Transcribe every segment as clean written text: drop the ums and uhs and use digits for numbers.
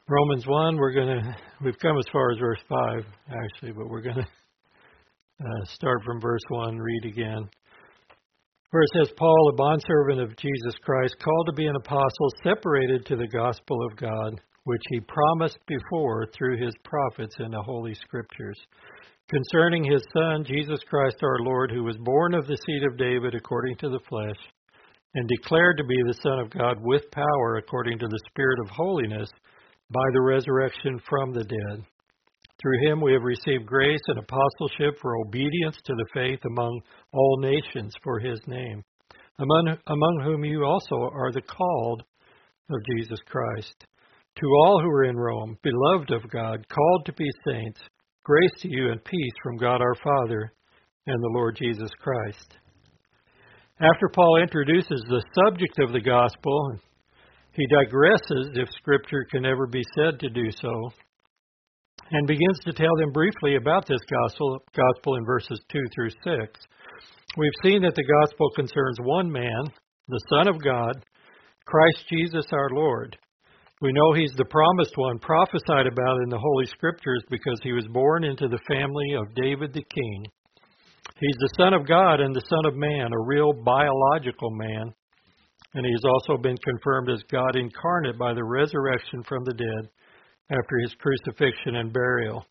Romans 1, we've come as far as verse 5, actually, but we're going to start from verse 1, read again. Where it says, Paul, a bondservant of Jesus Christ, called to be an apostle, separated to the gospel of God, which he promised before through his prophets in the Holy Scriptures, concerning his Son, Jesus Christ our Lord, who was born of the seed of David according to the flesh, and declared to be the Son of God with power according to the Spirit of holiness, by the resurrection from the dead. Through him we have received grace and apostleship for obedience to the faith among all nations for his name, among whom you also are the called of Jesus Christ. To all who are in Rome, beloved of God, called to be saints, grace to you and peace from God our Father and the Lord Jesus Christ. After Paul introduces the subject of the gospel, he digresses, if Scripture can ever be said to do so, and begins to tell them briefly about this gospel in verses 2 through 6. We've seen that the gospel concerns one man, the Son of God, Christ Jesus our Lord. We know he's the promised one prophesied about in the Holy Scriptures because he was born into the family of David the king. He's the Son of God and the Son of Man, a real biological man. And he has also been confirmed as God incarnate by the resurrection from the dead after his crucifixion and burial.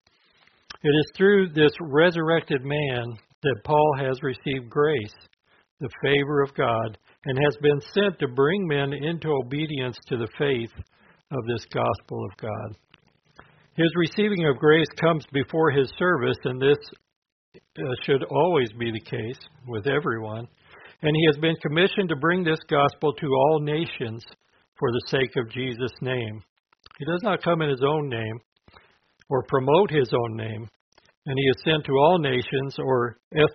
It is through this resurrected man that Paul has received grace, the favor of God, and has been sent to bring men into obedience to the faith of this gospel of God. His receiving of grace comes before his service, and this should always be the case with everyone. And he has been commissioned to bring this gospel to all nations for the sake of Jesus' name. He does not come in his own name or promote his own name. And he is sent to all nations, or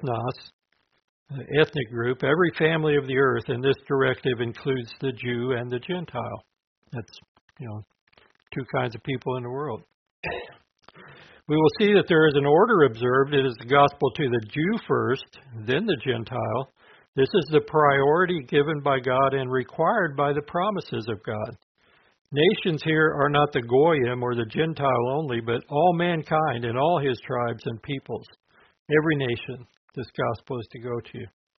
ethnos, ethnic group, every family of the earth. And this directive includes the Jew and the Gentile. That's, two kinds of people in the world. We will see that there is an order observed. It is the gospel to the Jew first, then the Gentile. This is the priority given by God and required by the promises of God. Nations here are not the Goyim or the Gentile only, but all mankind and all his tribes and peoples. Every nation this gospel is to go to.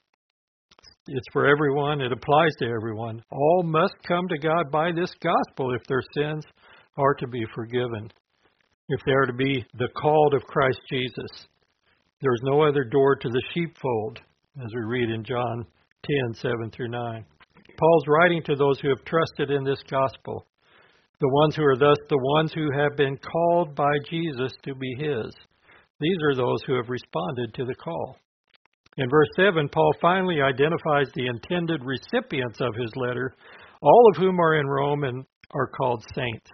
It's for everyone. It applies to everyone. All must come to God by this gospel if their sins are to be forgiven, if they are to be the called of Christ Jesus. There is no other door to the sheepfold, as we read in John 10:7 through 9. Paul's writing to those who have trusted in this gospel, the ones who are thus the ones who have been called by Jesus to be his. These are those who have responded to the call. In verse 7, Paul finally identifies the intended recipients of his letter, all of whom are in Rome and are called saints.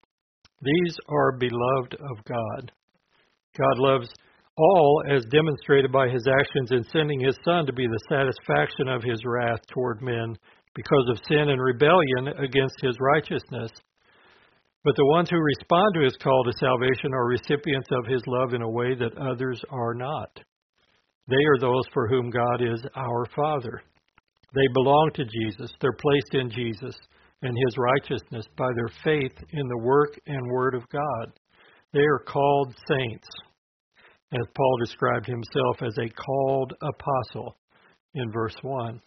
These are beloved of God. God loves all as demonstrated by his actions in sending his Son to be the satisfaction of his wrath toward men because of sin and rebellion against his righteousness. But the ones who respond to his call to salvation are recipients of his love in a way that others are not. They are those for whom God is our Father. They belong to Jesus. They're placed in Jesus and his righteousness by their faith in the work and word of God. They are called saints, as Paul described himself as a called apostle in verse 1.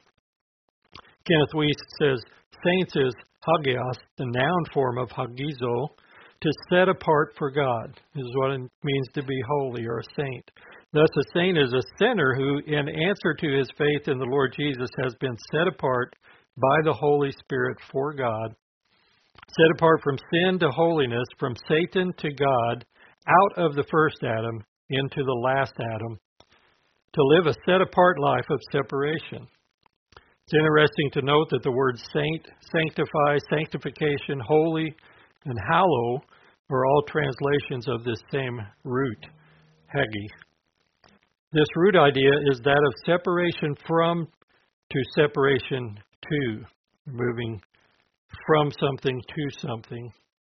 Kenneth Wuest says, saints is hagios, the noun form of hagizo, to set apart for God. This is what it means to be holy or a saint. Thus, a saint is a sinner who, in answer to his faith in the Lord Jesus, has been set apart by the Holy Spirit for God, set apart from sin to holiness, from Satan to God, out of the first Adam into the last Adam, to live a set-apart life of separation. It's interesting to note that the words saint, sanctify, sanctification, holy, and hallow are all translations of this same root, hagi. This root idea is that of separation from to separation to, moving from something to something.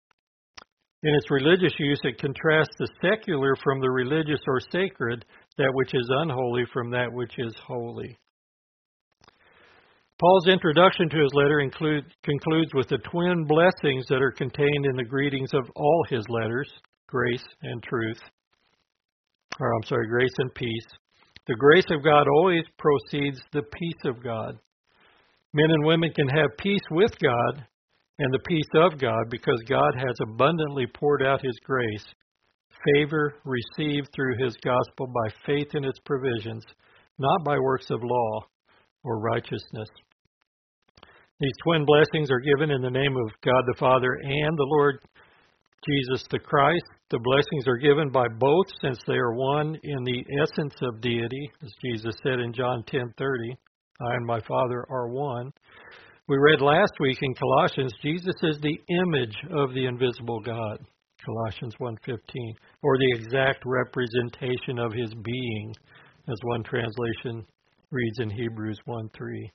In its religious use, it contrasts the secular from the religious or sacred, that which is unholy from that which is holy. Paul's introduction to his letter concludes with the twin blessings that are contained in the greetings of all his letters, grace and truth. Grace and peace. The grace of God always precedes the peace of God. Men and women can have peace with God and the peace of God because God has abundantly poured out His grace, favor received through His gospel by faith in its provisions, not by works of law or righteousness. These twin blessings are given in the name of God the Father and the Lord Jesus the Christ. The blessings are given by both since they are one in the essence of deity, as Jesus said in John 10:30, I and my Father are one. We read last week in Colossians, Jesus is the image of the invisible God, Colossians 1:15, or the exact representation of His being, as one translation reads in Hebrews 1:3.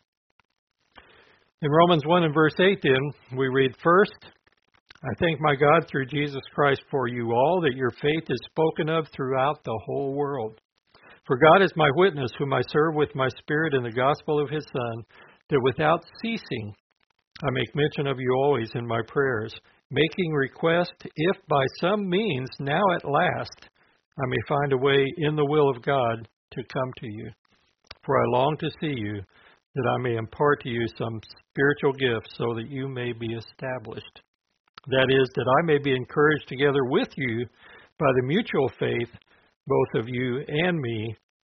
In Romans 1 and verse 8 then, we read, First, I thank my God through Jesus Christ for you all, that your faith is spoken of throughout the whole world. For God is my witness, whom I serve with my spirit in the gospel of His Son, that without ceasing I make mention of you always in my prayers, making request, if by some means now at last I may find a way in the will of God to come to you. For I long to see you, that I may impart to you some spiritual gifts, so that you may be established. That is, that I may be encouraged together with you by the mutual faith, both of you and me.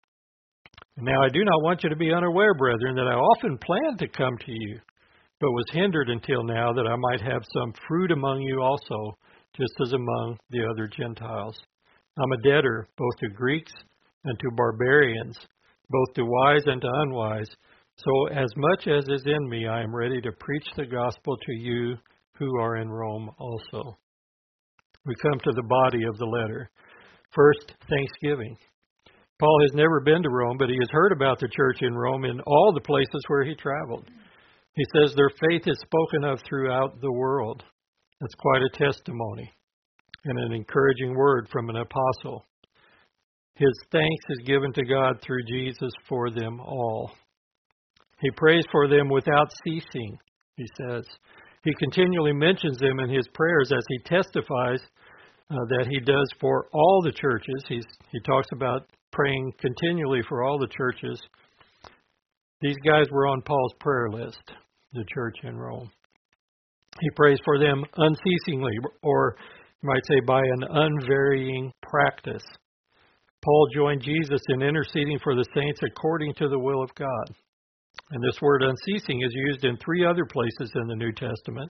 Now I do not want you to be unaware, brethren, that I often planned to come to you, but was hindered until now, that I might have some fruit among you also, just as among the other Gentiles. I'm a debtor both to Greeks and to barbarians, both to wise and to unwise. So as much as is in me, I am ready to preach the gospel to you who are in Rome also. We come to the body of the letter. First, thanksgiving. Paul has never been to Rome, but he has heard about the church in Rome in all the places where he traveled. He says their faith is spoken of throughout the world. That's quite a testimony and an encouraging word from an apostle. His thanks is given to God through Jesus for them all. He prays for them without ceasing, he says. He continually mentions them in his prayers as he testifies that he does for all the churches. He talks about praying continually for all the churches. These guys were on Paul's prayer list, the church in Rome. He prays for them unceasingly, or you might say by an unvarying practice. Paul joined Jesus in interceding for the saints according to the will of God. And this word unceasing is used in three other places in the New Testament.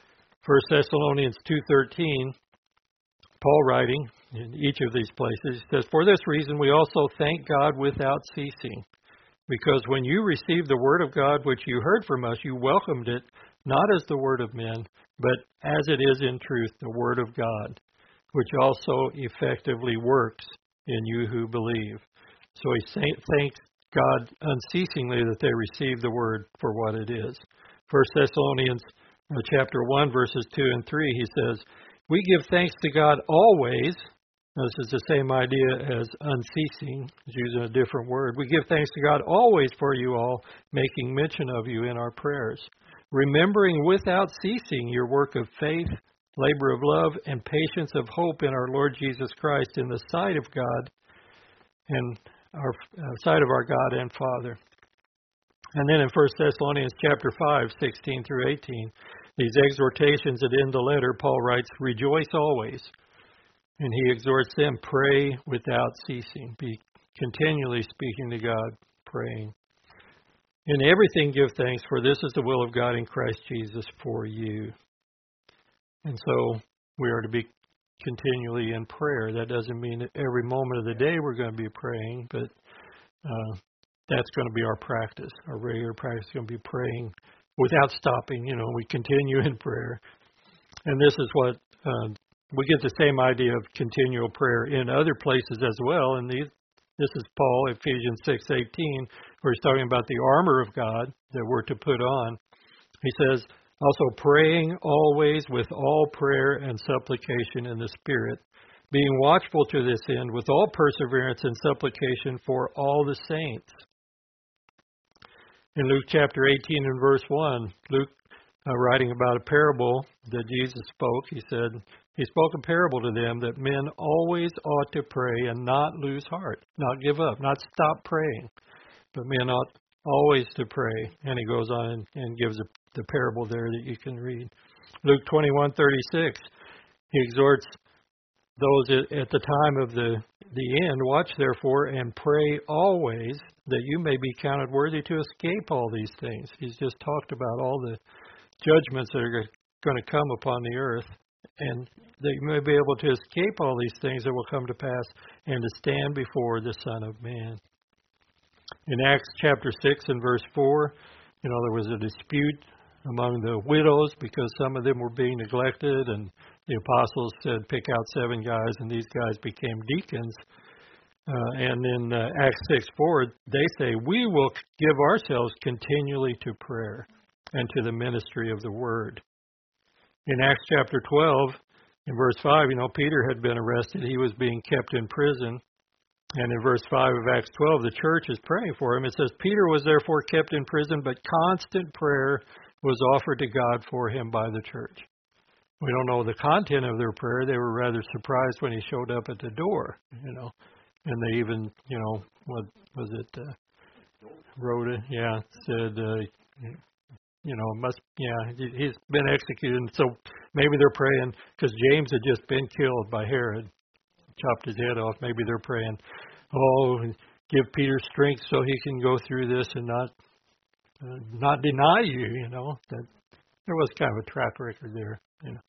1 Thessalonians 2:13, Paul writing in each of these places, says, For this reason we also thank God without ceasing, because when you received the word of God which you heard from us, you welcomed it, not as the word of men, but as it is in truth, the word of God, which also effectively works in you who believe. So he thanks God unceasingly that they receive the word for what it is. 1 Thessalonians chapter 1, verses 2 and 3, he says, We give thanks to God always. This is the same idea as unceasing, he's using a different word. We give thanks to God always for you all, making mention of you in our prayers, remembering without ceasing your work of faith, labor of love, and patience of hope in our Lord Jesus Christ in the sight of God and our sight of our God and Father. And then in 1 Thessalonians chapter 5, 16 through 18, these exhortations that end the letter, Paul writes, Rejoice always. And he exhorts them, pray without ceasing. Be continually speaking to God, praying. In everything give thanks, for this is the will of God in Christ Jesus for you. And so we are to be continually in prayer. That doesn't mean that every moment of the day we're going to be praying, but that's going to be our practice. Our regular practice is going to be praying without stopping. We continue in prayer. And this is what we get the same idea of continual prayer in other places as well. And this is Paul, Ephesians 6:18, where he's talking about the armor of God that we're to put on. He says, also praying always with all prayer and supplication in the Spirit, being watchful to this end with all perseverance and supplication for all the saints. In Luke chapter 18 and verse 1, Luke, writing about a parable that Jesus spoke, he said, he spoke a parable to them that men always ought to pray and not lose heart, not give up, not stop praying, but men ought always to pray. And he goes on and gives the parable there that you can read. Luke 21:36, he exhorts those at the time of the end, watch therefore and pray always that you may be counted worthy to escape all these things. He's just talked about all the judgments that are going to come upon the earth, and that you may be able to escape all these things that will come to pass and to stand before the Son of Man. In Acts chapter 6 and verse 4, there was a dispute among the widows because some of them were being neglected, and the apostles said, pick out 7 guys, and these guys became deacons. And in Acts 6:4, they say, we will give ourselves continually to prayer and to the ministry of the word. In Acts chapter 12, in verse 5, Peter had been arrested. He was being kept in prison. And in verse 5 of Acts 12, the church is praying for him. It says, Peter was therefore kept in prison, but constant prayer was offered to God for him by the church. We don't know the content of their prayer. They were rather surprised when he showed up at the door, And they even, what was it, Rhoda, said, he's been executed. And so maybe they're praying, because James had just been killed by Herod, chopped his head off. Maybe they're praying, give Peter strength so he can go through this and not deny you, that there was kind of a track record there,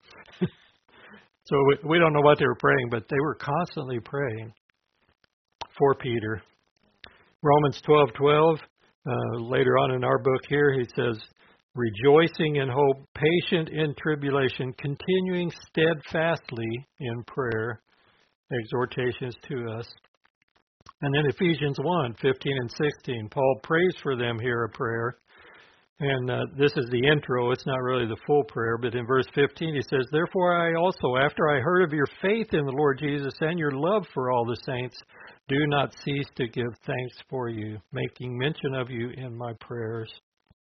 So we don't know what they were praying, but they were constantly praying for Peter. Romans 12:12, later on in our book here, he says, rejoicing in hope, patient in tribulation, continuing steadfastly in prayer, exhortations to us. And then Ephesians 1:15 and 16, Paul prays for them here a prayer. And this is the intro. It's not really the full prayer, but in verse 15 he says, therefore I also, after I heard of your faith in the Lord Jesus and your love for all the saints, do not cease to give thanks for you, making mention of you in my prayers.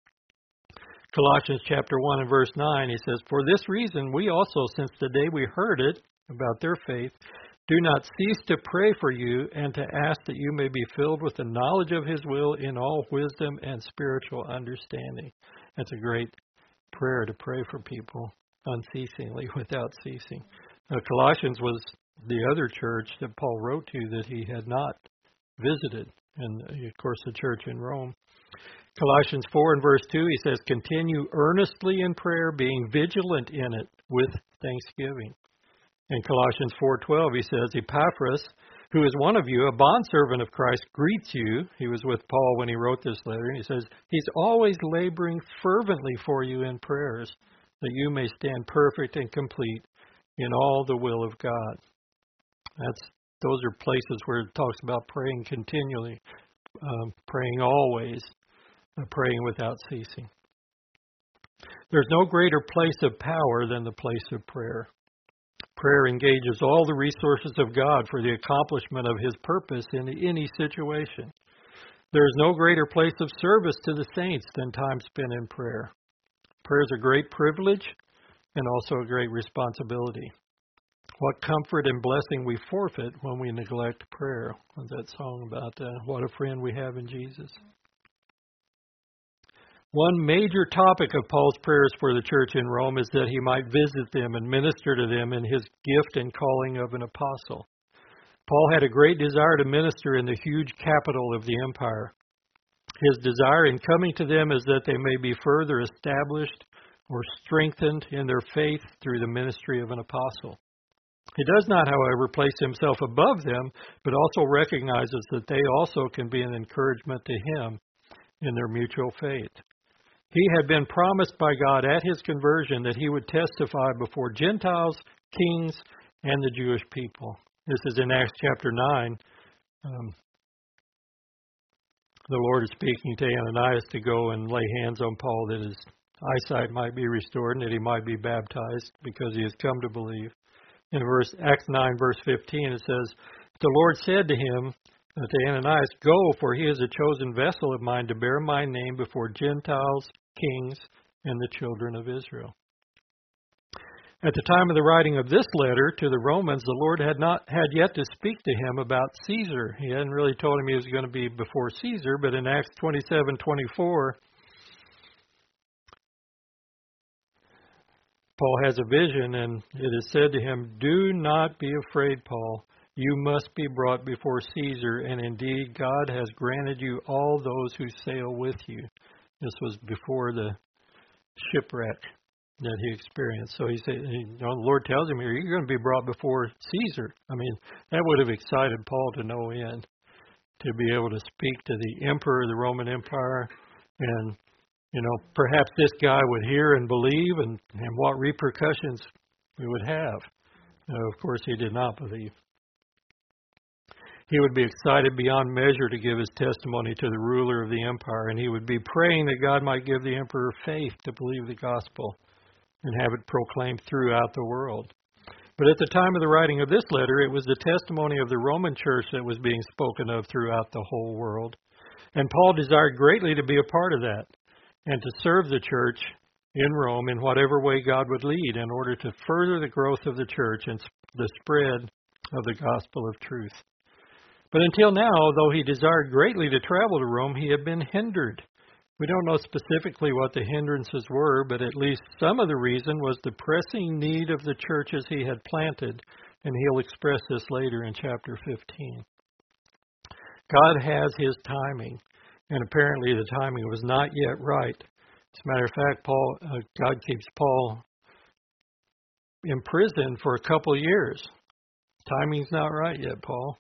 Colossians chapter 1 and verse 9, he says, for this reason we also, since the day we heard it about their faith, do not cease to pray for you and to ask that you may be filled with the knowledge of his will in all wisdom and spiritual understanding. That's a great prayer to pray for people unceasingly, without ceasing. Colossians was the other church that Paul wrote to that he had not visited, and of course the church in Rome. Colossians 4 and verse 2, he says, continue earnestly in prayer, being vigilant in it with thanksgiving. In Colossians 4:12, he says, Epaphras, who is one of you, a bondservant of Christ, greets you. He was with Paul when he wrote this letter. And he says, he's always laboring fervently for you in prayers, that you may stand perfect and complete in all the will of God. Those are places where it talks about praying continually, praying always, praying without ceasing. There's no greater place of power than the place of prayer. Prayer engages all the resources of God for the accomplishment of his purpose in any situation. There is no greater place of service to the saints than time spent in prayer. Prayer is a great privilege and also a great responsibility. What comfort and blessing we forfeit when we neglect prayer. What's that song about what a friend we have in Jesus? One major topic of Paul's prayers for the church in Rome is that he might visit them and minister to them in his gift and calling of an apostle. Paul had a great desire to minister in the huge capital of the empire. His desire in coming to them is that they may be further established or strengthened in their faith through the ministry of an apostle. He does not, however, place himself above them, but also recognizes that they also can be an encouragement to him in their mutual faith. He had been promised by God at his conversion that he would testify before Gentiles, kings, and the Jewish people. This is in Acts chapter 9. The Lord is speaking to Ananias to go and lay hands on Paul that his eyesight might be restored and that he might be baptized because he has come to believe. In Acts 9, verse 15, it says, the Lord said to him, to Ananias, "Go, for he is a chosen vessel of mine to bear my name before Gentiles, kings, and the children of Israel." At the time of the writing of this letter to the Romans, the Lord had yet to speak to him about Caesar. He hadn't really told him he was going to be before Caesar, but in Acts 27:24, Paul has a vision, and it is said to him, "Do not be afraid, Paul. You must be brought before Caesar, and indeed God has granted you all those who sail with you." This was before the shipwreck that he experienced. So he said, the Lord tells him here, "You're going to be brought before Caesar." I mean, that would have excited Paul to no end, to be able to speak to the emperor of the Roman Empire, and perhaps this guy would hear and believe, and what repercussions we would have. Of course, he did not believe. He would be excited beyond measure to give his testimony to the ruler of the empire, and he would be praying that God might give the emperor faith to believe the gospel and have it proclaimed throughout the world. But at the time of the writing of this letter, it was the testimony of the Roman church that was being spoken of throughout the whole world. And Paul desired greatly to be a part of that and to serve the church in Rome in whatever way God would lead in order to further the growth of the church and the spread of the gospel of truth. But until now, though he desired greatly to travel to Rome, he had been hindered. We don't know specifically what the hindrances were, but at least some of the reason was the pressing need of the churches he had planted, and he'll express this later in chapter 15. God has his timing, and apparently the timing was not yet right. As a matter of fact, God keeps Paul in prison for a couple of years. Timing's not right yet, Paul.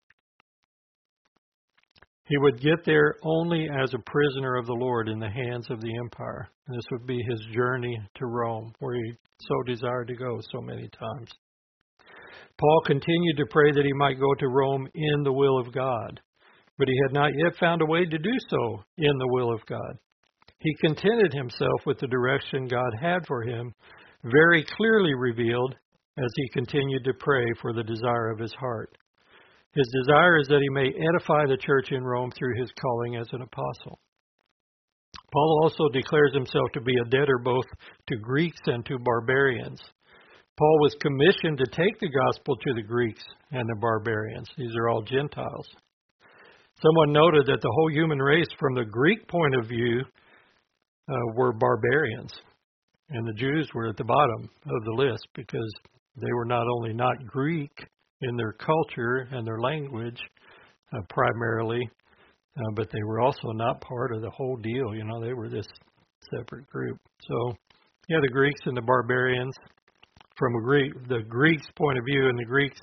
He would get there only as a prisoner of the Lord in the hands of the empire. And this would be his journey to Rome, where he so desired to go so many times. Paul continued to pray that he might go to Rome in the will of God, but he had not yet found a way to do so in the will of God. He contented himself with the direction God had for him, very clearly revealed as he continued to pray for the desire of his heart. His desire is that he may edify the church in Rome through his calling as an apostle. Paul also declares himself to be a debtor both to Greeks and to barbarians. Paul was commissioned to take the gospel to the Greeks and the barbarians. These are all Gentiles. Someone noted that the whole human race, from the Greek point of view, were barbarians. And the Jews were at the bottom of the list because they were not only not Greek in their culture and their language primarily, but they were also not part of the whole deal. They were this separate group. So, the Greeks and the barbarians, from the Greeks' point of view, and the Greeks,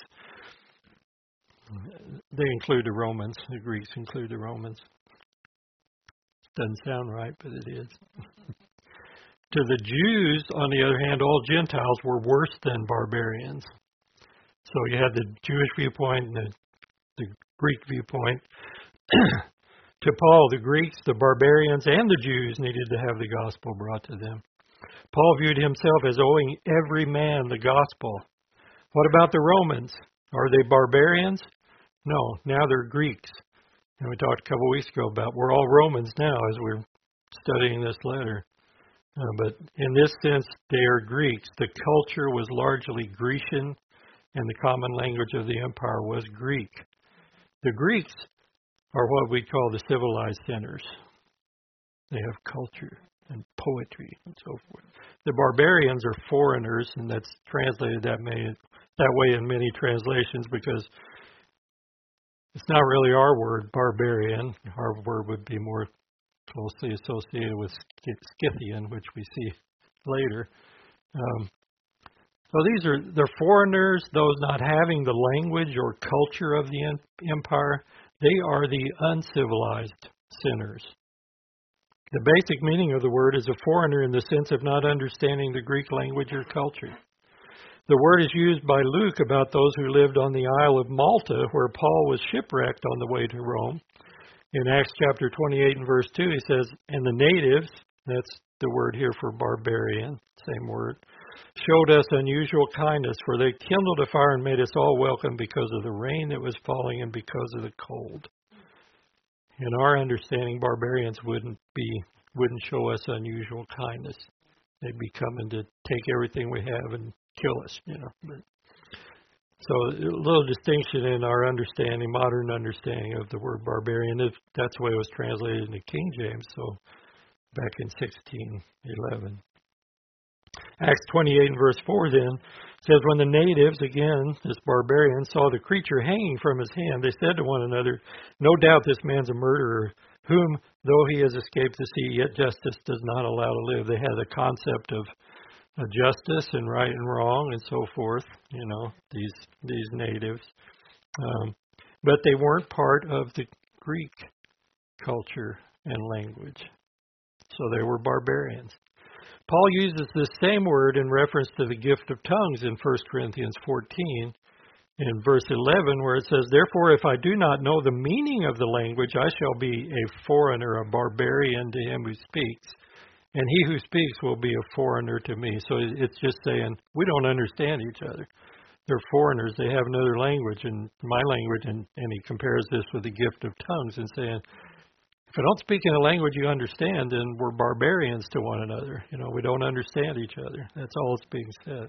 they include the Romans. The Greeks include the Romans. Doesn't sound right, but it is. To the Jews, on the other hand, all Gentiles were worse than barbarians. So you had the Jewish viewpoint and the Greek viewpoint. To Paul, the Greeks, the barbarians, and the Jews needed to have the gospel brought to them. Paul viewed himself as owing every man the gospel. What about the Romans? Are they barbarians? No, now they're Greeks. And we talked a couple of weeks ago about we're all Romans now as we're studying this letter. But in this sense, they are Greeks. The culture was largely Grecian, and the common language of the empire was Greek. The Greeks are what we call the civilized sinners. They have culture and poetry and so forth. The barbarians are foreigners, and that's translated that way in many translations because it's not really our word, barbarian. Our word would be more closely associated with Scythian, which we see later. So they're foreigners, those not having the language or culture of the empire. They are the uncivilized sinners. The basic meaning of the word is a foreigner in the sense of not understanding the Greek language or culture. The word is used by Luke about those who lived on the Isle of Malta, where Paul was shipwrecked on the way to Rome. In Acts chapter 28 and verse 2, he says, "And the natives," that's the word here for barbarian, same word, showed us unusual kindness, for they kindled a fire and made us all welcome because of the rain that was falling and because of the cold. In our understanding, barbarians wouldn't show us unusual kindness. They'd be coming to take everything we have and kill us, But, so a little distinction in our understanding, modern understanding of the word barbarian. That's the way it was translated into King James, so back in 1611. Acts 28 and verse 4 then says, when the natives, again, this barbarian, saw the creature hanging from his hand, they said to one another, no doubt this man's a murderer, whom, though he has escaped the sea, yet justice does not allow to live. They had a concept of justice and right and wrong and so forth, these natives. But they weren't part of the Greek culture and language. So they were barbarians. Paul uses this same word in reference to the gift of tongues in 1 Corinthians 14 in verse 11, where it says, therefore, if I do not know the meaning of the language, I shall be a foreigner, a barbarian to him who speaks, and he who speaks will be a foreigner to me. So it's just saying, we don't understand each other. They're foreigners. They have another language, and my language, and he compares this with the gift of tongues and saying, if I don't speak in a language you understand, then we're barbarians to one another. We don't understand each other. That's all that's being said.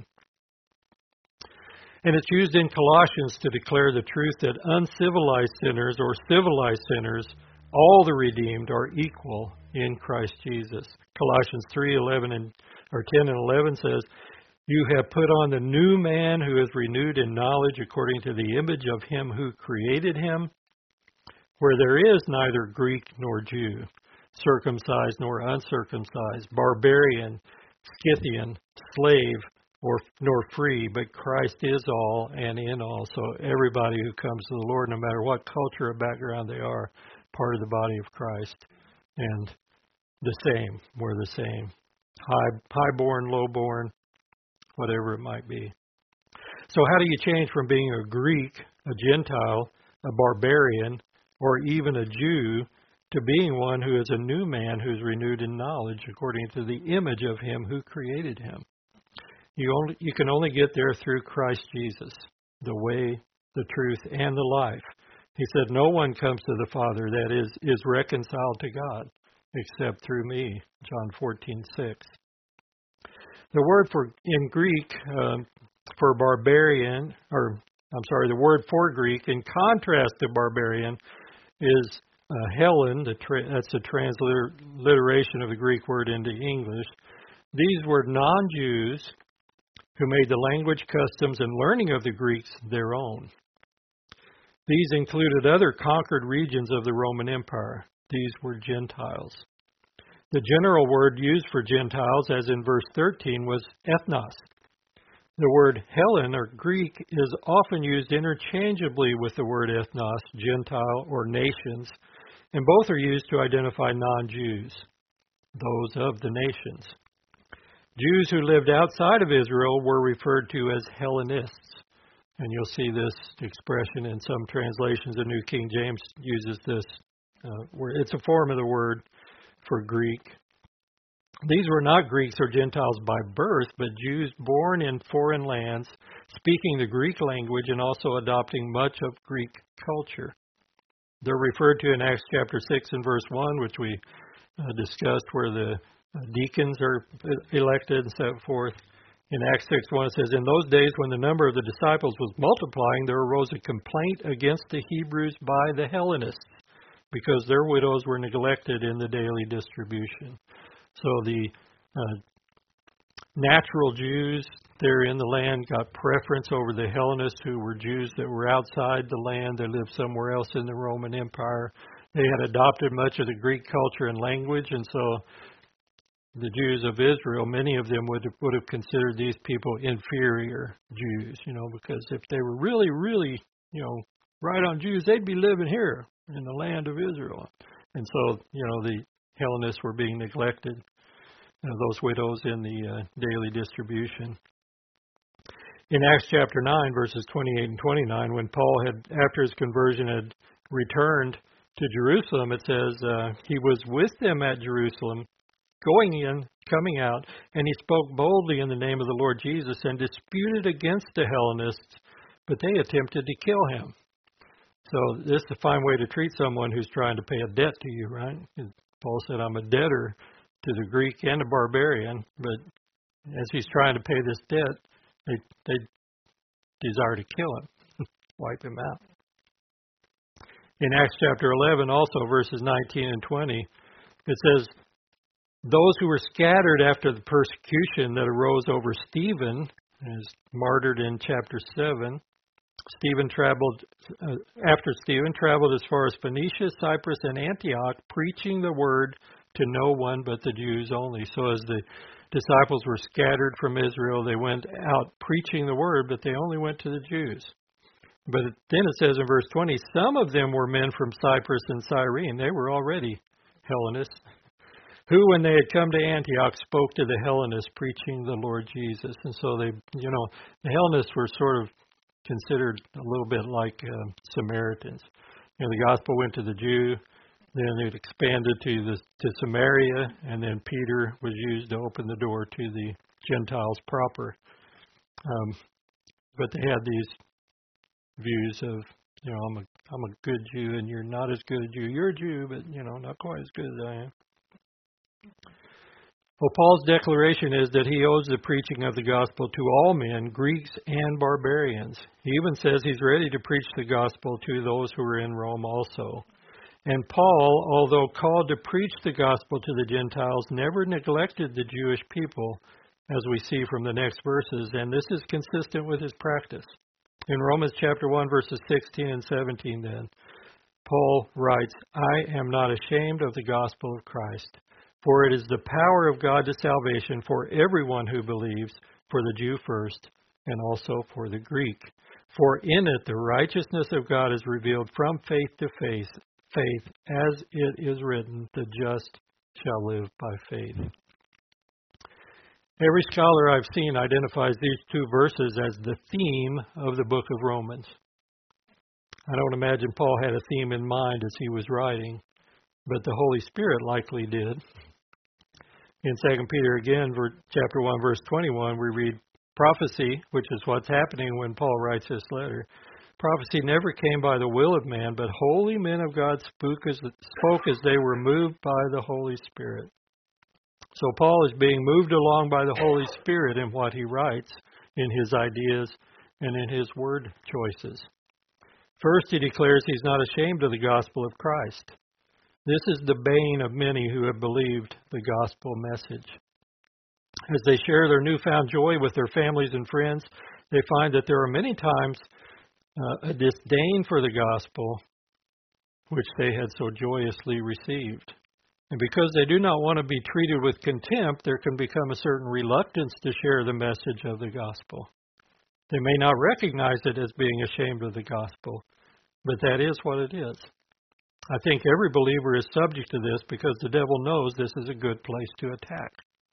And it's used in Colossians to declare the truth that uncivilized sinners or civilized sinners, all the redeemed, are equal in Christ Jesus. Colossians 3:10 and 11 says, you have put on the new man who is renewed in knowledge according to the image of him who created him, where there is neither Greek nor Jew, circumcised nor uncircumcised, barbarian, Scythian, slave, nor free, but Christ is all and in all. So everybody who comes to the Lord, no matter what culture or background they are, part of the body of Christ. And the same, we're the same. Highborn, lowborn, whatever it might be. So how do you change from being a Greek, a Gentile, a barbarian, or even a Jew, to being one who is a new man who's renewed in knowledge according to the image of him who created him? You can only get there through Christ Jesus, the way, the truth, and the life. He said, no one comes to the Father, that is reconciled to God, except through me, John 14:6. The word in Greek for barbarian, the word for Greek, in contrast to barbarian, is Helen. That's a transliteration of the Greek word into English. These were non-Jews who made the language, customs, and learning of the Greeks their own. These included other conquered regions of the Roman Empire. These were Gentiles. The general word used for Gentiles, as in verse 13, was ethnos. The word Hellen, or Greek, is often used interchangeably with the word ethnos, Gentile, or nations, and both are used to identify non-Jews, those of the nations. Jews who lived outside of Israel were referred to as Hellenists, and you'll see this expression in some translations. The New King James uses this. It's a form of the word for Greek. These were not Greeks or Gentiles by birth, but Jews born in foreign lands, speaking the Greek language and also adopting much of Greek culture. They're referred to in Acts chapter 6 and verse 1, which we discussed, where the deacons are elected and so forth. In Acts 6:1 it says, in those days when the number of the disciples was multiplying, there arose a complaint against the Hebrews by the Hellenists, because their widows were neglected in the daily distribution. So the natural Jews there in the land got preference over the Hellenists, who were Jews that were outside the land. They lived somewhere else in the Roman Empire. They had adopted much of the Greek culture and language, and so the Jews of Israel, many of them would have considered these people inferior Jews, because if they were really, really, right on Jews, they'd be living here in the land of Israel. And so, the Hellenists were being neglected, those widows in the daily distribution. In Acts chapter 9, verses 28 and 29, when Paul after his conversion, had returned to Jerusalem, it says, he was with them at Jerusalem, going in, coming out, and he spoke boldly in the name of the Lord Jesus and disputed against the Hellenists, but they attempted to kill him. So this is a fine way to treat someone who's trying to pay a debt to you, right? Paul said, I'm a debtor to the Greek and the barbarian, but as he's trying to pay this debt, they desire to kill him, wipe him out. In Acts chapter 11, also verses 19 and 20, it says, those who were scattered after the persecution that arose over Stephen, as martyred in chapter 7, after Stephen traveled as far as Phoenicia, Cyprus, and Antioch, preaching the word to no one but the Jews only. So as the disciples were scattered from Israel, they went out preaching the word, but they only went to the Jews. But then it says in verse 20, some of them were men from Cyprus and Cyrene. They were already Hellenists, who, when they had come to Antioch, spoke to the Hellenists, preaching the Lord Jesus. And so the Hellenists were sort of considered a little bit like Samaritans. The gospel went to the Jew, then it expanded to Samaria, and then Peter was used to open the door to the Gentiles proper. But they had these views of, I'm a good Jew, and you're not as good a Jew. You're a Jew, but not quite as good as I am. Well, Paul's declaration is that he owes the preaching of the gospel to all men, Greeks and barbarians. He even says he's ready to preach the gospel to those who are in Rome also. And Paul, although called to preach the gospel to the Gentiles, never neglected the Jewish people, as we see from the next verses, and this is consistent with his practice. In Romans chapter 1, verses 16 and 17 then, Paul writes, I am not ashamed of the gospel of Christ, for it is the power of God to salvation for everyone who believes, for the Jew first, and also for the Greek. For in it the righteousness of God is revealed from faith to faith, as it is written, the just shall live by faith. Every scholar I've seen identifies these two verses as the theme of the book of Romans. I don't imagine Paul had a theme in mind as he was writing, but the Holy Spirit likely did. In 2 Peter again, chapter 1, verse 21, we read, prophecy, which is what's happening when Paul writes this letter. Prophecy never came by the will of man, but holy men of God spoke as they were moved by the Holy Spirit. So Paul is being moved along by the Holy Spirit in what he writes, in his ideas, and in his word choices. First, he declares he's not ashamed of the gospel of Christ. This is the bane of many who have believed the gospel message. As they share their newfound joy with their families and friends, they find that there are many times a disdain for the gospel which they had so joyously received. And because they do not want to be treated with contempt, there can become a certain reluctance to share the message of the gospel. They may not recognize it as being ashamed of the gospel, but that is what it is. I think every believer is subject to this because the devil knows this is a good place to attack.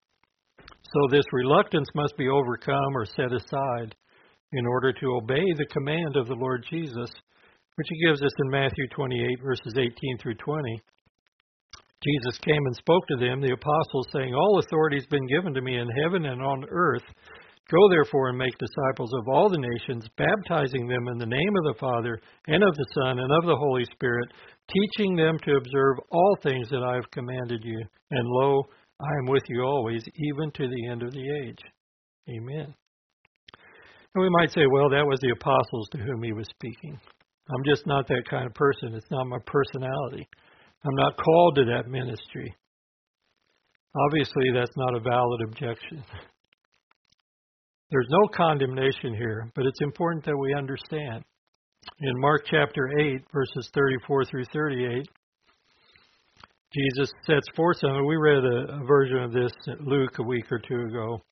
So this reluctance must be overcome or set aside in order to obey the command of the Lord Jesus, which he gives us in Matthew 28, verses 18 through 20. Jesus came and spoke to them, the apostles, saying, all authority has been given to me in heaven and on earth. Go therefore and make disciples of all the nations, baptizing them in the name of the Father and of the Son and of the Holy Spirit, teaching them to observe all things that I have commanded you. And lo, I am with you always, even to the end of the age. Amen. And we might say, well, that was the apostles to whom he was speaking. I'm just not that kind of person. It's not my personality. I'm not called to that ministry. Obviously, that's not a valid objection. There's no condemnation here, but it's important that we understand. In Mark chapter 8, verses 34 through 38, Jesus sets forth something. We read a version of this at Luke a week or two ago.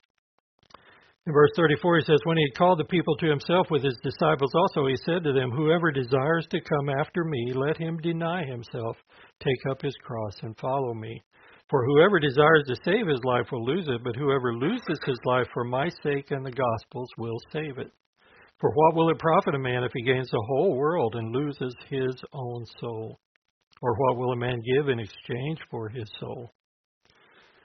In verse 34, he says, when he had called the people to himself with his disciples also, he said to them, whoever desires to come after me, let him deny himself, take up his cross, and follow me. For whoever desires to save his life will lose it, but whoever loses his life for my sake and the gospel's will save it. For what will it profit a man if he gains the whole world and loses his own soul? Or what will a man give in exchange for his soul?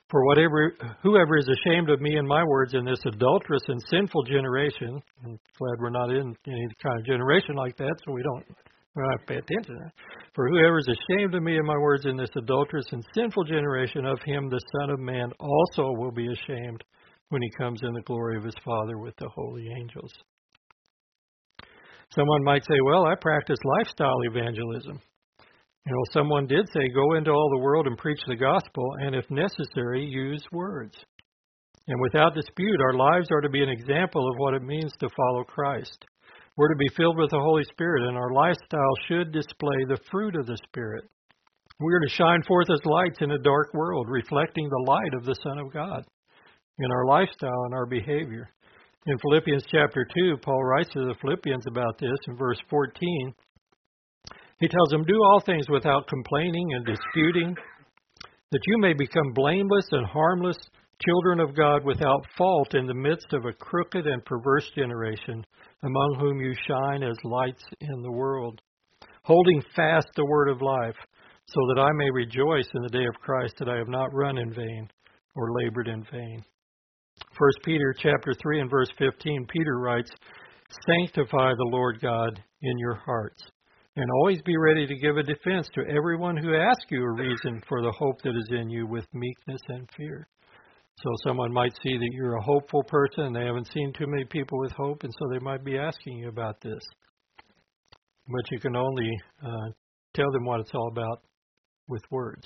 For whoever is ashamed of me and my words in this adulterous and sinful generation, I'm glad we're not in any kind of generation like that, so we don't have to pay attention to that. For whoever is ashamed of me and my words in this adulterous and sinful generation, of him the Son of Man also will be ashamed when he comes in the glory of his Father with the holy angels. Someone might say, well, I practice lifestyle evangelism. Someone did say, go into all the world and preach the gospel, and if necessary, use words. And without dispute, our lives are to be an example of what it means to follow Christ. We're to be filled with the Holy Spirit, and our lifestyle should display the fruit of the Spirit. We're to shine forth as lights in a dark world, reflecting the light of the Son of God in our lifestyle and our behavior. In Philippians chapter 2, Paul writes to the Philippians about this in verse 14. He tells them, do all things without complaining and disputing, that you may become blameless and harmless, children of God without fault in the midst of a crooked and perverse generation, among whom you shine as lights in the world, holding fast the word of life, so that I may rejoice in the day of Christ that I have not run in vain or labored in vain. 1 Peter chapter 3 and verse 15, Peter writes, sanctify the Lord God in your hearts, and always be ready to give a defense to everyone who asks you a reason for the hope that is in you with meekness and fear. So someone might see that you're a hopeful person and they haven't seen too many people with hope, and so they might be asking you about this. But you can only tell them what it's all about with words.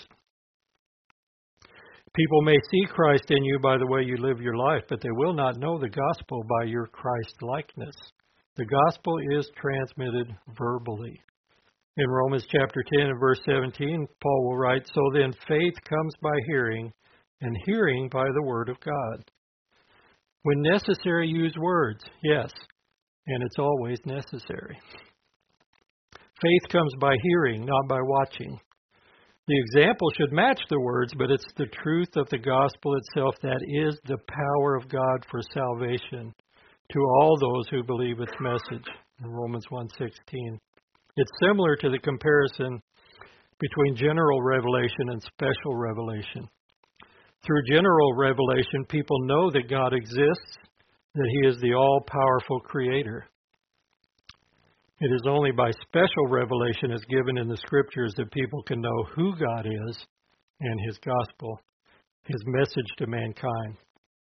People may see Christ in you by the way you live your life, but they will not know the gospel by your Christ-likeness. The gospel is transmitted verbally. In Romans chapter 10 and verse 17, Paul will write, so then faith comes by hearing, and hearing by the word of God. When necessary, use words, yes, and it's always necessary. Faith comes by hearing, not by watching. The example should match the words, but it's the truth of the gospel itself that is the power of God for salvation to all those who believe its message. In Romans 1:16. It's similar to the comparison between general revelation and special revelation. Through general revelation, people know that God exists, that He is the all-powerful Creator. It is only by special revelation as given in the Scriptures that people can know who God is and His gospel, His message to mankind.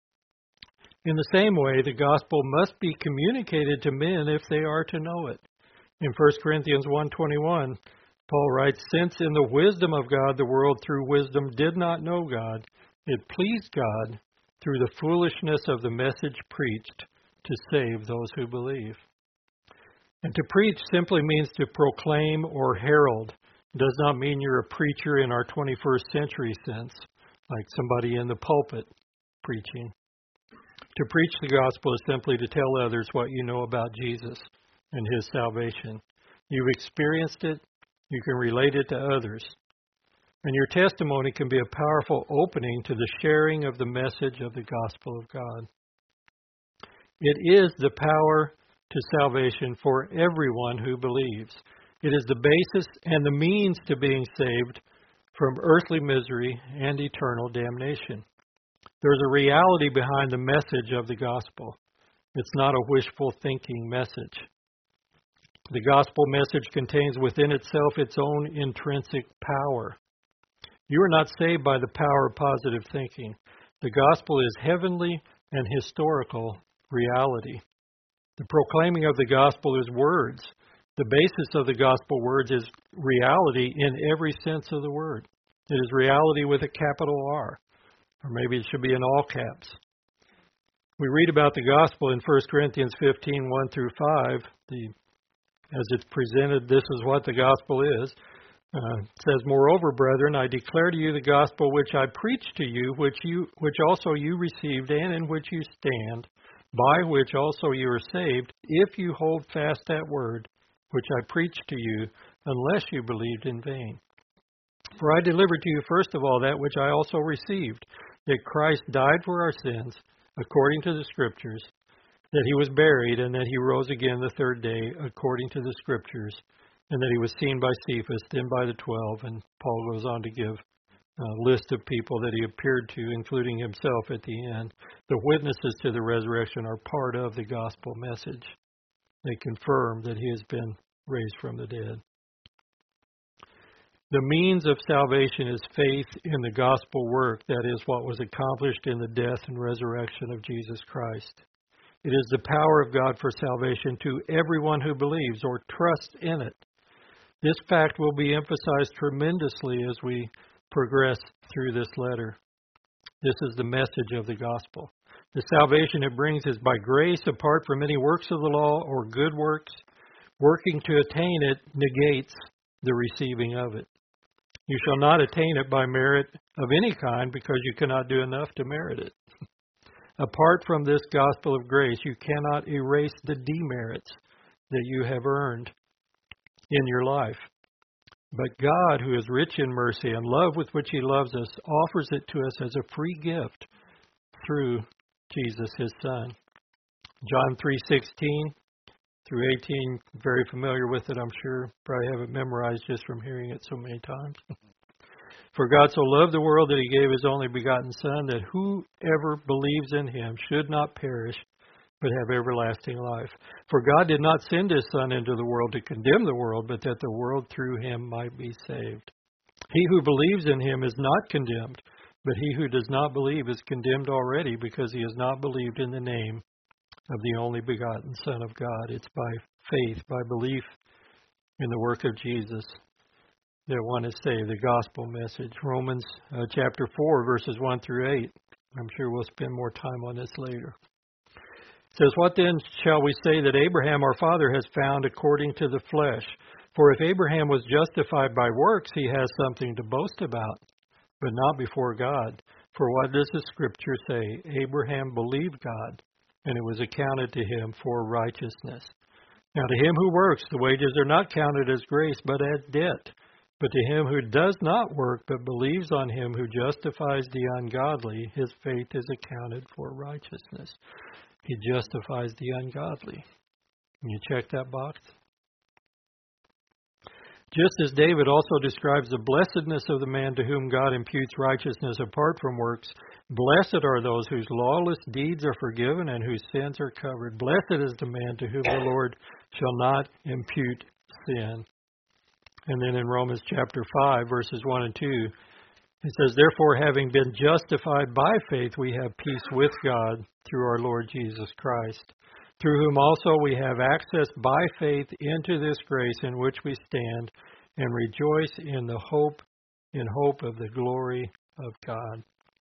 In the same way, the gospel must be communicated to men if they are to know it. In 1 Corinthians 1:21, Paul writes, since in the wisdom of God the world through wisdom did not know God, it pleased God through the foolishness of the message preached to save those who believe. And to preach simply means to proclaim or herald. It does not mean you're a preacher in our 21st century sense, like somebody in the pulpit preaching. To preach the gospel is simply to tell others what you know about Jesus and His salvation. You've experienced it, you can relate it to others. And your testimony can be a powerful opening to the sharing of the message of the gospel of God. It is the power to salvation for everyone who believes. It is the basis and the means to being saved from earthly misery and eternal damnation. There's a reality behind the message of the gospel. It's not a wishful thinking message. The gospel message contains within itself its own intrinsic power. You are not saved by the power of positive thinking. The gospel is heavenly and historical reality. The proclaiming of the gospel is words. The basis of the gospel words is reality in every sense of the word. It is reality with a capital R, or maybe it should be in all caps. We read about the gospel in 1 Corinthians 15, 1 through 5. As it's presented, this is what the gospel is. It says, moreover, brethren, I declare to you the gospel which I preached to you, which also you received, and in which you stand, by which also you are saved, if you hold fast that word which I preached to you, unless you believed in vain. For I delivered to you first of all that which I also received, that Christ died for our sins, according to the Scriptures, that He was buried, and that He rose again the third day, according to the Scriptures, and that He was seen by Cephas, then by the 12, and Paul goes on to give list of people that he appeared to, including himself at the end. The witnesses to the resurrection are part of the gospel message. They confirm that he has been raised from the dead. The means of salvation is faith in the gospel work, that is, what was accomplished in the death and resurrection of Jesus Christ. It is the power of God for salvation to everyone who believes or trusts in it. This fact will be emphasized tremendously as we progress through this letter. This is the message of the gospel. The salvation it brings is by grace, apart from any works of the law or good works. Working to attain it negates the receiving of it. You shall not attain it by merit of any kind, because you cannot do enough to merit it. Apart from this gospel of grace, you cannot erase the demerits that you have earned in your life. But God, who is rich in mercy and love with which he loves us, offers it to us as a free gift through Jesus, his Son. John 3:16 through 18, very familiar with it, I'm sure. Probably have it memorized just from hearing it so many times. For God so loved the world that he gave his only begotten Son, that whoever believes in him should not perish, but have everlasting life. For God did not send his Son into the world to condemn the world, but that the world through him might be saved. He who believes in him is not condemned, but he who does not believe is condemned already, because he has not believed in the name of the only begotten Son of God. It's by faith, by belief in the work of Jesus, that one is saved, the gospel message. Romans chapter 4, verses 1 through 8. I'm sure we'll spend more time on this later. It says, "What then shall we say that Abraham our father has found according to the flesh? For if Abraham was justified by works, he has something to boast about, but not before God. For what does the Scripture say? Abraham believed God, and it was accounted to him for righteousness. Now to him who works, the wages are not counted as grace, but as debt. But to him who does not work, but believes on him who justifies the ungodly, his faith is accounted for righteousness." He justifies the ungodly. Can you check that box? Just as David also describes the blessedness of the man to whom God imputes righteousness apart from works, blessed are those whose lawless deeds are forgiven and whose sins are covered. Blessed is the man to whom the Lord shall not impute sin. And then in Romans chapter 5, verses 1 and 2, it says, "Therefore, having been justified by faith, we have peace with God through our Lord Jesus Christ, through whom also we have access by faith into this grace in which we stand, and rejoice in hope of the glory of God."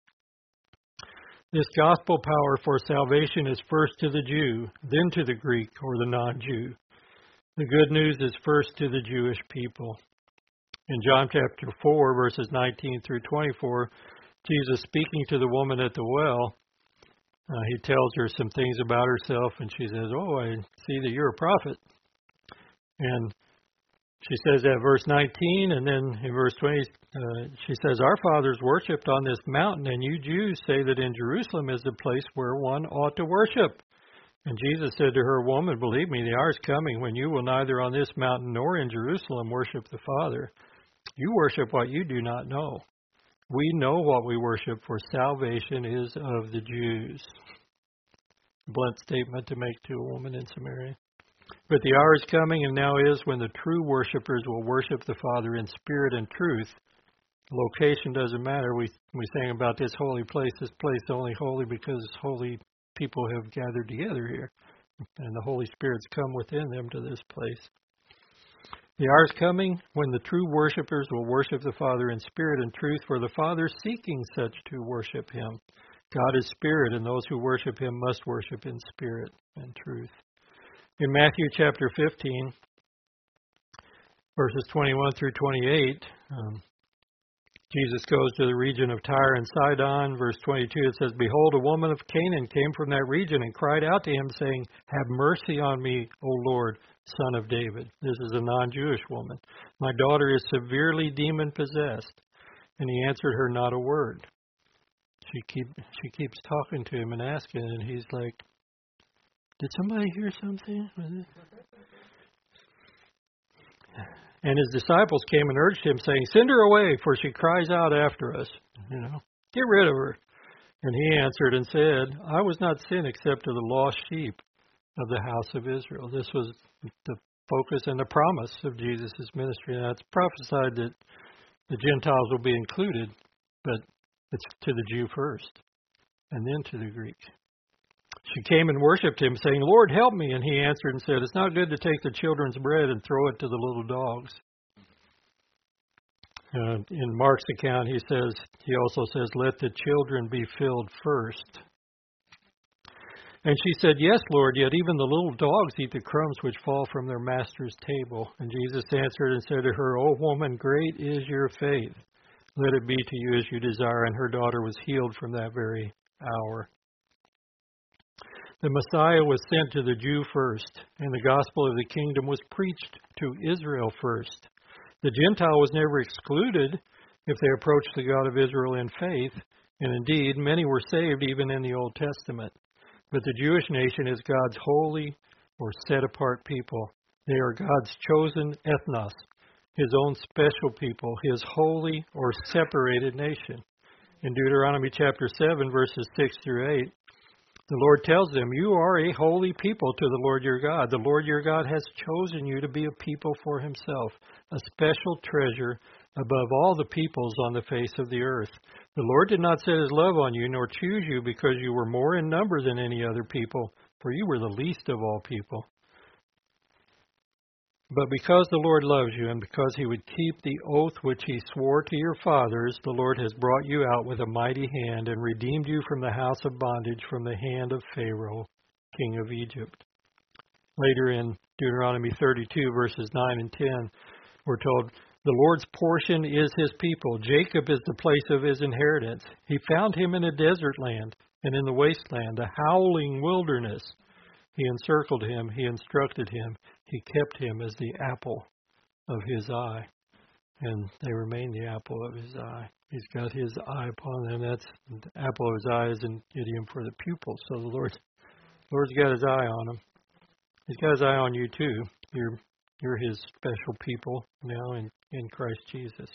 This gospel power for salvation is first to the Jew, then to the Greek or the non-Jew. The good news is first to the Jewish people. In John chapter 4, verses 19 through 24, Jesus speaking to the woman at the well, he tells her some things about herself, and she says, "Oh, I see that you're a prophet." And she says that verse 19, and then in verse 20, she says, "Our fathers worshipped on this mountain, and you Jews say that in Jerusalem is the place where one ought to worship." And Jesus said to her, "Woman, believe me, the hour is coming when you will neither on this mountain nor in Jerusalem worship the Father. You worship what you do not know. We know what we worship, for salvation is of the Jews." Blunt statement to make to a woman in Samaria. "But the hour is coming, and now is, when the true worshipers will worship the Father in spirit and truth." Location doesn't matter. We sang about this holy place. This place is only holy because holy people have gathered together here, and the Holy Spirit's come within them to this place. "The hour is coming when the true worshipers will worship the Father in spirit and truth, for the Father is seeking such to worship him. God is spirit, and those who worship him must worship in spirit and truth." In Matthew chapter 15, verses 21 through 28, Jesus goes to the region of Tyre and Sidon. Verse 22, it says, "Behold, a woman of Canaan came from that region and cried out to him, saying, 'Have mercy on me, O Lord, Son of David.'" This is a non-Jewish woman. "My daughter is severely demon-possessed." And he answered her not a word. She keeps talking to him and asking, and he's like, "Did somebody hear something?" And his disciples came and urged him, saying, "Send her away, for she cries out after us." Get rid of her. And he answered and said, "I was not sent except to the lost sheep of the house of Israel." This was the focus and the promise of Jesus' ministry. Now, it's prophesied that the Gentiles will be included, but it's to the Jew first, and then to the Greek. She came and worshipped him, saying, "Lord, help me." And he answered and said, "It's not good to take the children's bread and throw it to the little dogs." In Mark's account, he also says, "Let the children be filled first." And she said, "Yes, Lord, yet even the little dogs eat the crumbs which fall from their master's table." And Jesus answered and said to her, "O woman, great is your faith. Let it be to you as you desire." And her daughter was healed from that very hour. The Messiah was sent to the Jew first, and the gospel of the kingdom was preached to Israel first. The Gentile was never excluded if they approached the God of Israel in faith, and indeed, many were saved even in the Old Testament. But the Jewish nation is God's holy or set-apart people. They are God's chosen ethnos, His own special people, His holy or separated nation. In Deuteronomy chapter 7, verses 6 through 8, the Lord tells them, "You are a holy people to the Lord your God. The Lord your God has chosen you to be a people for Himself, a special treasure above all the peoples on the face of the earth. The Lord did not set His love on you, nor choose you because you were more in number than any other people, for you were the least of all people. But because the Lord loves you, and because He would keep the oath which He swore to your fathers, the Lord has brought you out with a mighty hand and redeemed you from the house of bondage, from the hand of Pharaoh, king of Egypt." Later in Deuteronomy 32, verses 9 and 10, we're told, "The Lord's portion is His people. Jacob is the place of His inheritance. He found him in a desert land and in the wasteland, a howling wilderness. He encircled him. He instructed him. He kept him as the apple of His eye." And they remain the apple of His eye. He's got His eye upon them. That's the apple of His eye is an idiom for the pupil. So the Lord's got His eye on them. He's got His eye on you too. You're His special people now in Christ Jesus.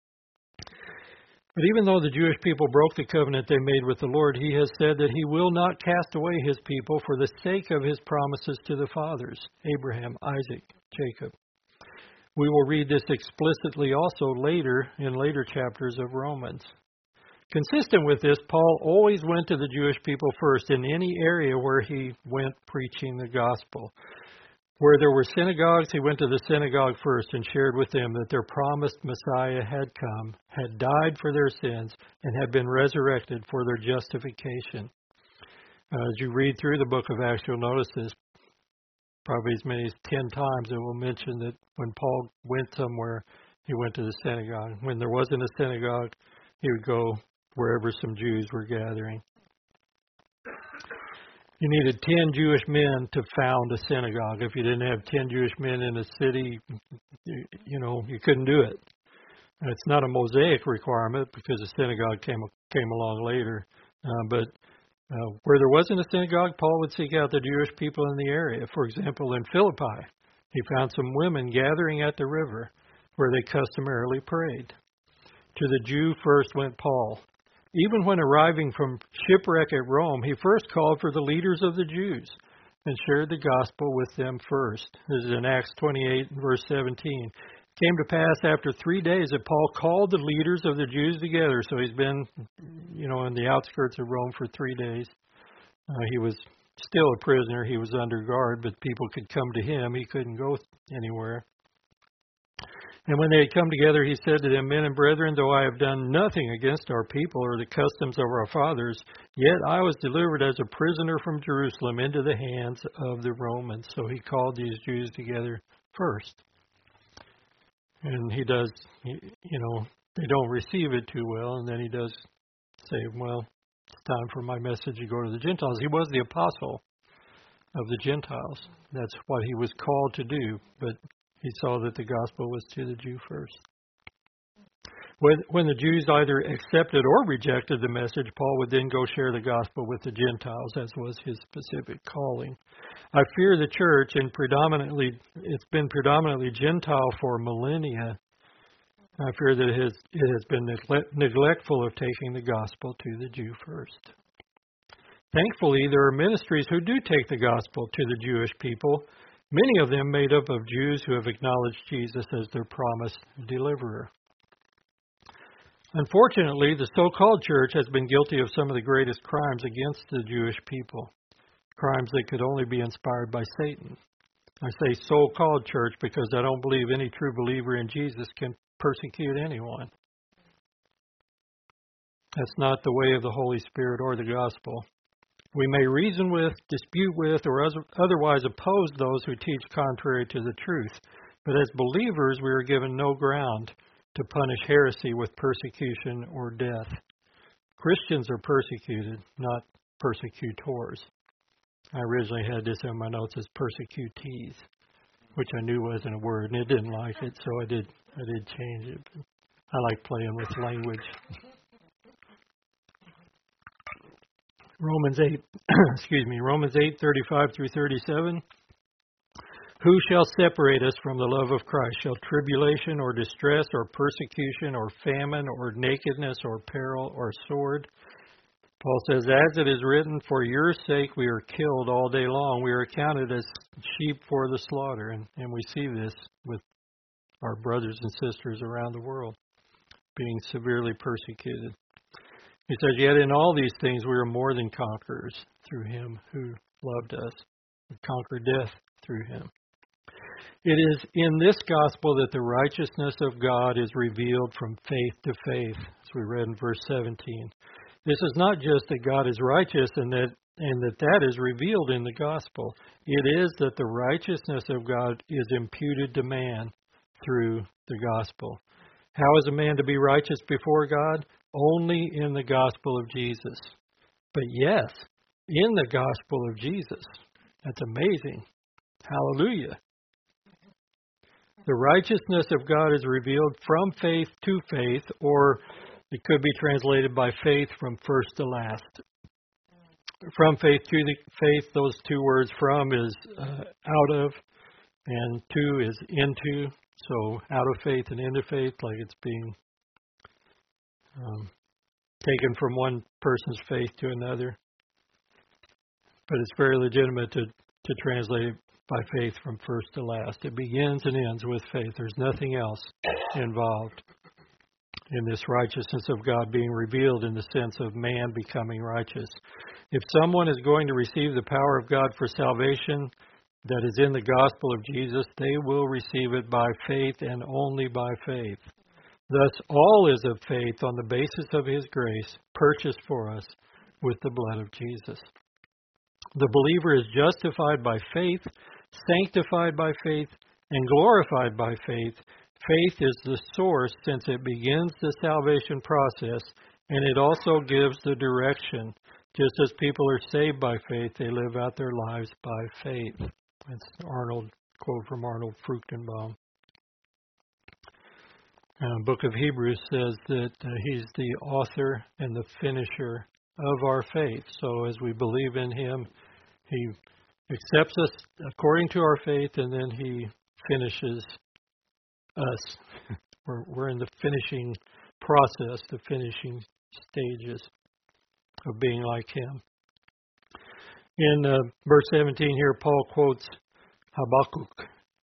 But even though the Jewish people broke the covenant they made with the Lord, He has said that He will not cast away His people for the sake of His promises to the fathers, Abraham, Isaac, Jacob. We will read this explicitly also later in later chapters of Romans. Consistent with this, Paul always went to the Jewish people first in any area where he went preaching the gospel. Where there were synagogues, he went to the synagogue first and shared with them that their promised Messiah had come, had died for their sins, and had been resurrected for their justification. As you read through the book of Acts, you'll notice this probably as many as 10 times. It will mention that when Paul went somewhere, he went to the synagogue. When there wasn't a synagogue, he would go wherever some Jews were gathering. You needed 10 Jewish men to found a synagogue. If you didn't have 10 Jewish men in a city, you couldn't do it. And it's not a Mosaic requirement because the synagogue came along later. But where there wasn't a synagogue, Paul would seek out the Jewish people in the area. For example, in Philippi, he found some women gathering at the river where they customarily prayed. To the Jew first went Paul. Even when arriving from shipwreck at Rome, he first called for the leaders of the Jews and shared the gospel with them first. This is in Acts 28, verse 17. It came to pass after 3 days that Paul called the leaders of the Jews together. So he's been, in the outskirts of Rome for 3 days. He was still a prisoner. He was under guard, but people could come to him. He couldn't go anywhere. And when they had come together, he said to them, "Men and brethren, though I have done nothing against our people or the customs of our fathers, yet I was delivered as a prisoner from Jerusalem into the hands of the Romans." So he called these Jews together first. And he does, they don't receive it too well. And then he does say, well, it's time for my message to go to the Gentiles. He was the apostle of the Gentiles. That's what he was called to do. But he saw that the gospel was to the Jew first. When the Jews either accepted or rejected the message, Paul would then go share the gospel with the Gentiles, as was his specific calling. I fear the church, and it's been predominantly Gentile for millennia. I fear that it has been neglectful of taking the gospel to the Jew first. Thankfully, there are ministries who do take the gospel to the Jewish people, many of them made up of Jews who have acknowledged Jesus as their promised deliverer. Unfortunately, the so-called church has been guilty of some of the greatest crimes against the Jewish people, crimes that could only be inspired by Satan. I say so-called church because I don't believe any true believer in Jesus can persecute anyone. That's not the way of the Holy Spirit or the gospel. We may reason with, dispute with, or otherwise oppose those who teach contrary to the truth, but as believers we are given no ground to punish heresy with persecution or death. Christians are persecuted, not persecutors. I originally had this in my notes as persecutees, which I knew wasn't a word, and it didn't like it, so I did change it. I like playing with language. Romans 8:35 through 37. Who shall separate us from the love of Christ? Shall tribulation or distress or persecution or famine or nakedness or peril or sword? Paul says, as it is written, for your sake we are killed all day long. We are accounted as sheep for the slaughter. And we see this with our brothers and sisters around the world being severely persecuted. He says, yet in all these things we are more than conquerors through him who loved us. We conquered death through him. It is in this gospel that the righteousness of God is revealed from faith to faith, as we read in verse 17. This is not just that God is righteous and that is revealed in the gospel. It is that the righteousness of God is imputed to man through the gospel. How is a man to be righteous before God? Only in the gospel of Jesus. But yes, in the gospel of Jesus. That's amazing. Hallelujah. The righteousness of God is revealed from faith to faith, or it could be translated by faith from first to last. From faith to the faith, those two words, from is out of, and to is into. So out of faith and into faith, like it's being taken from one person's faith to another. But it's very legitimate to translate it by faith from first to last. It begins and ends with faith. There's nothing else involved in this righteousness of God being revealed in the sense of man becoming righteous. If someone is going to receive the power of God for salvation that is in the gospel of Jesus, they will receive it by faith and only by faith. Thus, all is of faith on the basis of his grace, purchased for us with the blood of Jesus. The believer is justified by faith, sanctified by faith, and glorified by faith. Faith is the source since it begins the salvation process, and it also gives the direction. Just as people are saved by faith, they live out their lives by faith. That's an quote from Arnold Fruchtenbaum. The book of Hebrews says that he's the author and the finisher of our faith. So as we believe in him, he accepts us according to our faith, and then he finishes us. We're in the finishing process, the finishing stages of being like him. In verse 17 here, Paul quotes Habakkuk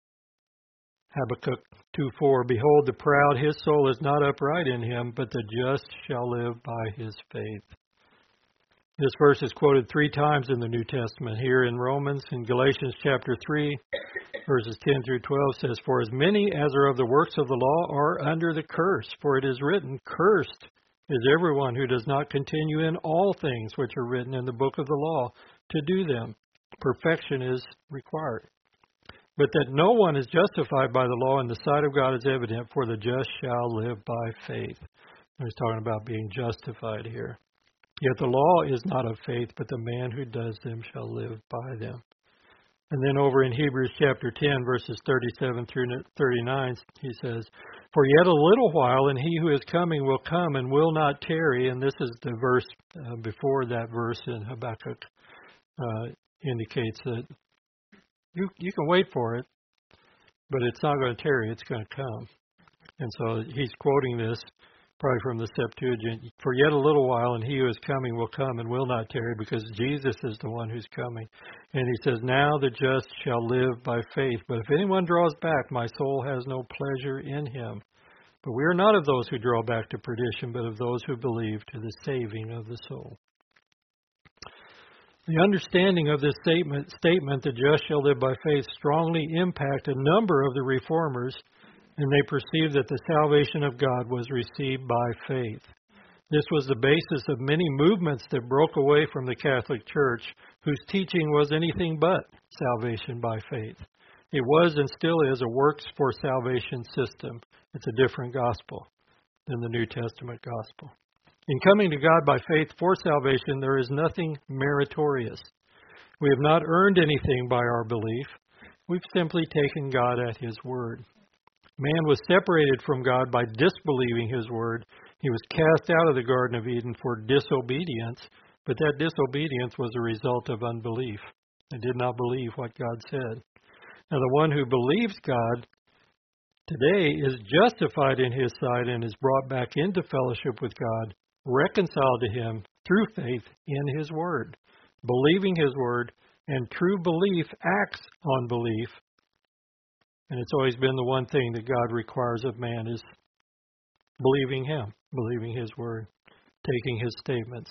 2:4, behold, the proud, his soul is not upright in him, but the just shall live by his faith. This verse is quoted 3 times in the New Testament. Here in Romans, in Galatians chapter 3, verses 10 through 12 says, for as many as are of the works of the law are under the curse, for it is written, cursed is everyone who does not continue in all things which are written in the book of the law to do them. Perfection is required. But that no one is justified by the law in the sight of God is evident, for the just shall live by faith. He's talking about being justified here. Yet the law is not of faith, but the man who does them shall live by them. And then over in Hebrews chapter 10, verses 37 through 39, he says, "For yet a little while, and he who is coming will come and will not tarry." And this is the verse before that verse in Habakkuk indicates that you can wait for it, but it's not going to tarry, it's going to come. And so he's quoting this probably from the Septuagint, "For yet a little while, and he who is coming will come and will not tarry," because Jesus is the one who's coming. And he says, "Now the just shall live by faith. But if anyone draws back, my soul has no pleasure in him. But we are not of those who draw back to perdition, but of those who believe to the saving of the soul." The understanding of this statement, "the just shall live by faith," strongly impact a number of the reformers, and they perceived that the salvation of God was received by faith. This was the basis of many movements that broke away from the Catholic Church, whose teaching was anything but salvation by faith. It was and still is a works for salvation system. It's a different gospel than the New Testament gospel. In coming to God by faith for salvation, there is nothing meritorious. We have not earned anything by our belief. We've simply taken God at His word. Man was separated from God by disbelieving His word. He was cast out of the Garden of Eden for disobedience, but that disobedience was a result of unbelief. They did not believe what God said. Now, the one who believes God today is justified in His sight and is brought back into fellowship with God, reconciled to Him through faith in His word. Believing His word and true belief acts on belief. And it's always been the one thing that God requires of man is believing Him, believing His word, taking His statements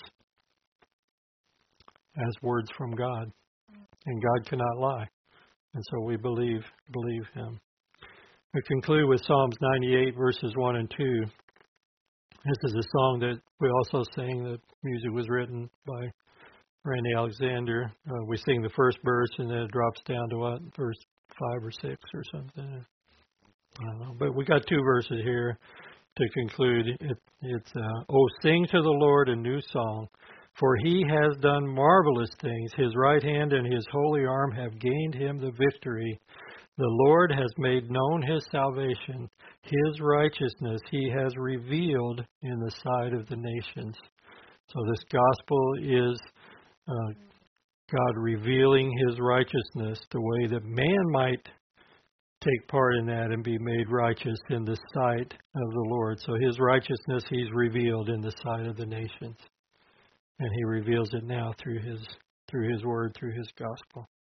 as words from God. And God cannot lie. And so we believe Him. We conclude with Psalms 98, verses 1 and 2. This is a song that we also sing. The music was written by Randy Alexander. We sing the first verse and then it drops down to what? Verse 5 or 6 or something. I don't know. But we got two verses here to conclude. It's "Oh, sing to the Lord a new song, for He has done marvelous things. His right hand and His holy arm have gained Him the victory. The Lord has made known His salvation. His righteousness He has revealed in the sight of the nations." So this gospel is God revealing His righteousness, the way that man might take part in that and be made righteous in the sight of the Lord. So His righteousness He's revealed in the sight of the nations. And He reveals it now through His word, through His gospel.